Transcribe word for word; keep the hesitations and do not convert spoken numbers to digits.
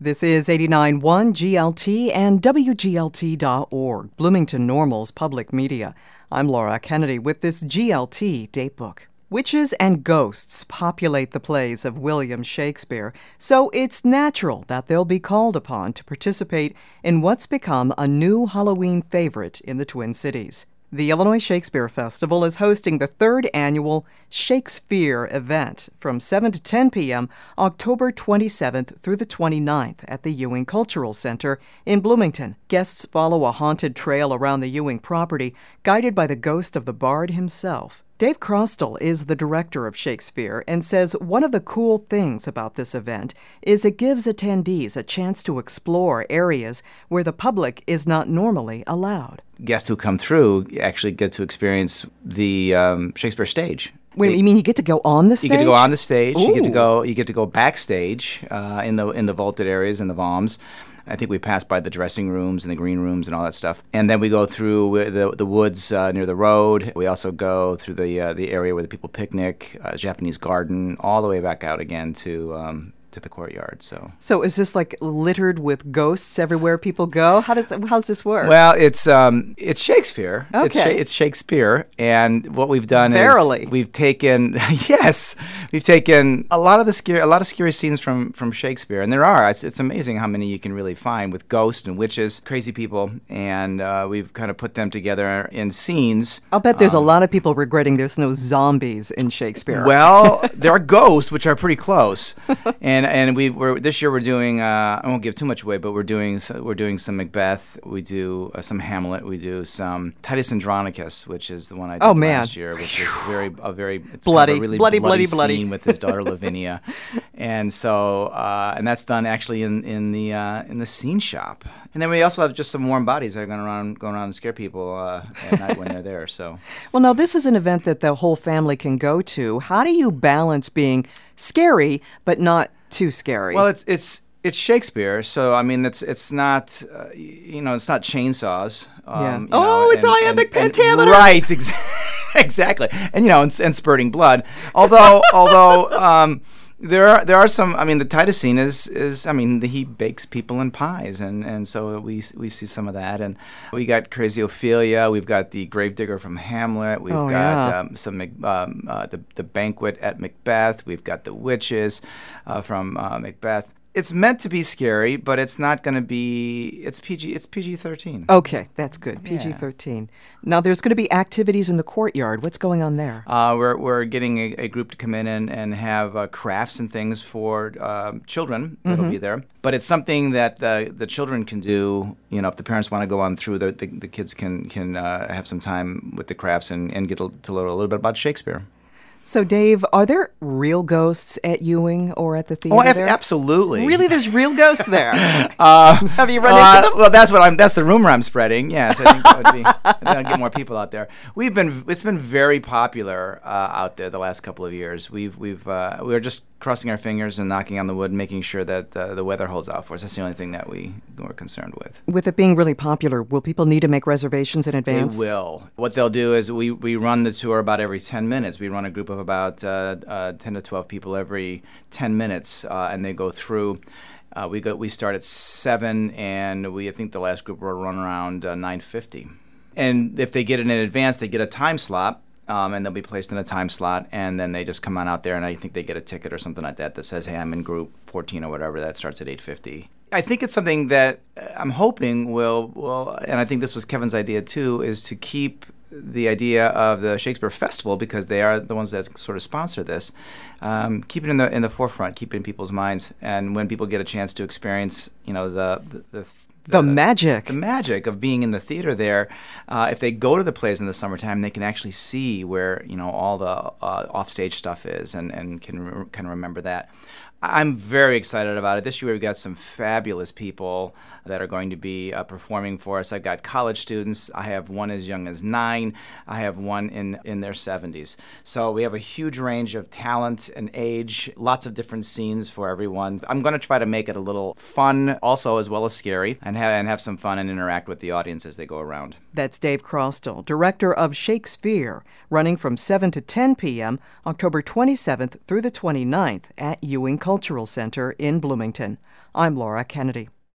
This is eighty-nine point one G L T and W G L T dot org, Bloomington Normal's public media. I'm Laura Kennedy with this G L T Datebook. Witches and ghosts populate the plays of William Shakespeare, so it's natural that they'll be called upon to participate in what's become a new Halloween favorite in the Twin Cities. The Illinois Shakespeare Festival is hosting the third annual Shakespeare event from seven to ten p.m. October twenty-seventh through the twenty-ninth at the Ewing Cultural Center in Bloomington. Guests follow a haunted trail around the Ewing property, guided by the ghost of the bard himself. Dave Crostel is the director of Shakespeare and says one of the cool things about this event is it gives attendees a chance to explore areas where the public is not normally allowed. Guests who come through actually get to experience the um, Shakespeare stage. Wait, you mean you get to go on the stage? You get to go on the stage. Ooh. You get to go. You get to go backstage uh, in the in the vaulted areas in the Voms. I think we pass by the dressing rooms and the green rooms and all that stuff, and then we go through the the woods uh, near the road. We also go through the uh, the area where the people picnic, uh, Japanese garden, all the way back out again to. Um, to the courtyard. So So is this like littered with ghosts everywhere people go? How does how does this work? Well, it's um it's Shakespeare. Okay. It's, Sha- it's Shakespeare, and what we've done Verily. is we've taken yes, we've taken a lot of the scary a lot of scary scenes from from Shakespeare, and there are. It's, it's amazing how many you can really find with ghosts and witches, crazy people, and uh, we've kind of put them together in scenes. I'll bet there's um, a lot of people regretting there's no zombies in Shakespeare. Well, there are ghosts, which are pretty close, and and we we're this year we're doing. Uh, I won't give too much away, but we're doing so, we're doing some Macbeth. We do uh, some Hamlet. We do some Titus Andronicus, which is the one I did Oh, man. last year, which is very a very it's Bloody, kind of a really bloody, bloody, bloody, scene bloody. with his daughter Lavinia, and so uh, and that's done actually in in the uh, in the scene shop. And then we also have just some warm bodies that are going around going around and scare people uh, at night when they're there. So. Well, now this is an event that the whole family can go to. How do you balance being scary but not too scary? Well, it's it's it's Shakespeare, so I mean, it's it's not uh, you know, it's not chainsaws. Um, Yeah. you Oh, know, it's iambic and- pentameter. right? Ex- exactly, and you know, and, and spurting blood. Although although um, there are there are some. I mean, the Titus scene is is. I mean, the, he bakes people in pies, and, and so we we see some of that, and we got Crazy Ophelia. We've got the Gravedigger from Hamlet. We've Oh, got yeah. um, some um, uh, the the banquet at Macbeth. We've got the witches uh, from uh, Macbeth. It's meant to be scary, but it's not going to be. It's P G. It's P G thirteen. Okay, that's good. P G thirteen. Now, there's going to be activities in the courtyard. What's going on there? Uh, we're we're getting a, a group to come in and and have uh, crafts and things for um, children that'll Mm-hmm. be there. But it's something that the the children can do. You know, if the parents want to go on through, the the, the kids can can uh, have some time with the crafts and and get a, to learn a little bit about Shakespeare. So, Dave, are there real ghosts at Ewing or at the theater Oh, ab- there? absolutely. Really, there's real ghosts there. Uh, Have you run uh, into them? Well, that's what I'm. That's the rumor I'm spreading. Yes, I think that would be. I think I'd get more people out there. We've been. It's been very popular uh, out there the last couple of years. We've. We've. Uh, we're just crossing our fingers and knocking on the wood, making sure that uh, the weather holds out for us. That's the only thing that we we're concerned with. With it being really popular, will people need to make reservations in advance? They will. What they'll do is we, we run the tour about every ten minutes. We run a group of about uh, uh, ten to twelve people every ten minutes, uh, and they go through. Uh, we go. We start at seven, and we I think the last group will run around uh, nine fifty. And if they get it in advance, they get a time slot. Um, and they'll be placed in a time slot, and then they just come on out there, and I think they get a ticket or something like that that says, hey, I'm in group fourteen or whatever. That starts at eight fifty. I think it's something that uh, I'm hoping will, will, and I think this was Kevin's idea too, is to keep the idea of the Shakespeare Festival, because they are the ones that sort of sponsor this, um, keep it in the in the forefront, keep it in people's minds, and when people get a chance to experience, you know, the the, the The, magic. The magic of being in the theater there. Uh, if they go to the plays in the summertime, they can actually see where, you know, all the uh, offstage stuff is, and, and can re- can remember that. I'm very excited about it. This year we've got some fabulous people that are going to be uh, performing for us. I've got college students. I have one as young as nine. I have one in, in their seventies. So we have a huge range of talent and age, lots of different scenes for everyone. I'm going to try to make it a little fun also, as well as scary, and have, and have some fun and interact with the audience as they go around. That's Dave Crostel, director of Shakespeare, running from seven to ten p.m. October twenty-seventh through the twenty-ninth at Ewing Cultural Center in Bloomington. I'm Laura Kennedy.